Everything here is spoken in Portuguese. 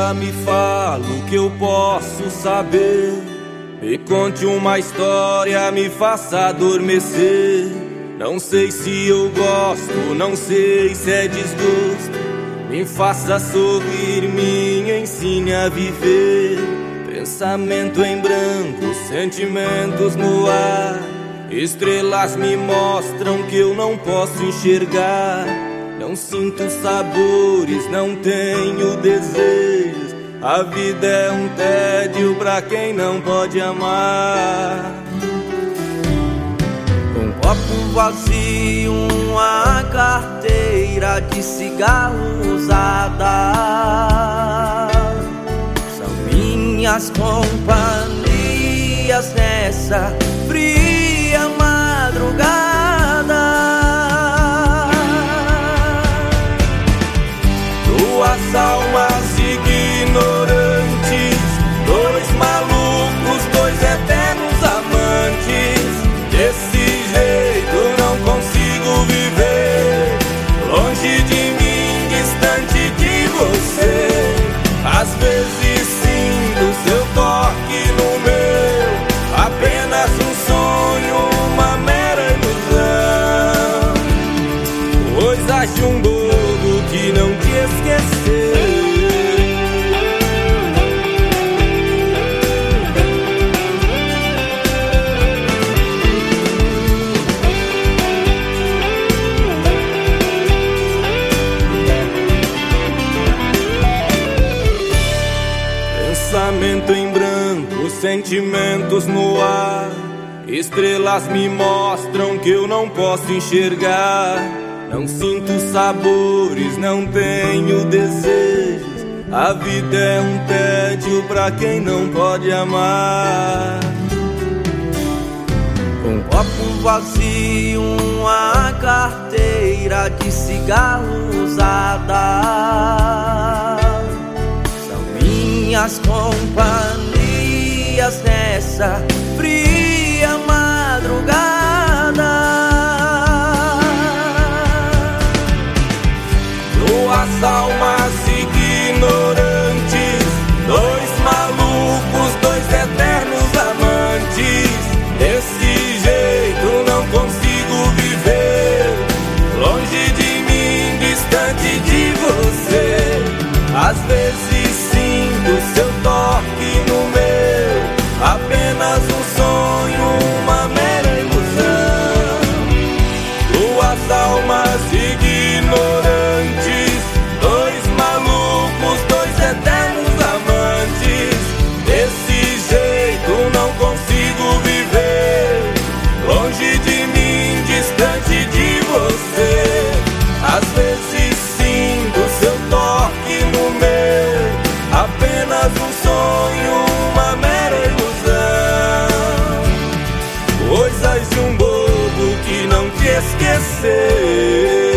Amiga, me fala o que eu posso saber. Me conte uma história, me faça adormecer. Não sei se eu gosto, não sei se é desgosto. Me faça sorrir, me ensine a viver. Pensamento em branco, sentimentos no ar. Estrelas me mostram que eu não posso enxergar. Não sinto sabores, não tenho desejos. A vida é um tédio pra quem não pode amar. Um copo vazio, uma carteira de cigarro usada são minhas companhias nessa fria madrugada. Duas almas ignorantes, dois malucos, dois eternos amantes. Desse jeito não consigo viver, longe de mim, distante de você. Às vezes sinto seu toque no meu, apenas um sonho, uma mera ilusão. Coisa de um bobo que não te esqueceu. Pensamento em branco, sentimentos no ar. Estrelas me mostram que eu não posso enxergar. Não sinto sabores, não tenho desejos. A vida é um tédio pra quem não pode amar. Um copo vazio, uma carteira de cigarro usada são minhas companhias nessa fria madrugada. Duas almas ignorantes, dois malucos, dois eternos amantes. Desse jeito não consigo viver, longe de mim, distante de você. Às vezes sinto seu toque no meu, apenas um sonho, uma mera ilusão. Duas almas ignorantes, dois malucos, dois eternos amantes. Desse jeito não consigo viver, longe de mim, distante de você. Às vezes sinto seu toque no meu, apenas um sonho, uma mera ilusão. Coisas de um bobo que não te esqueceu.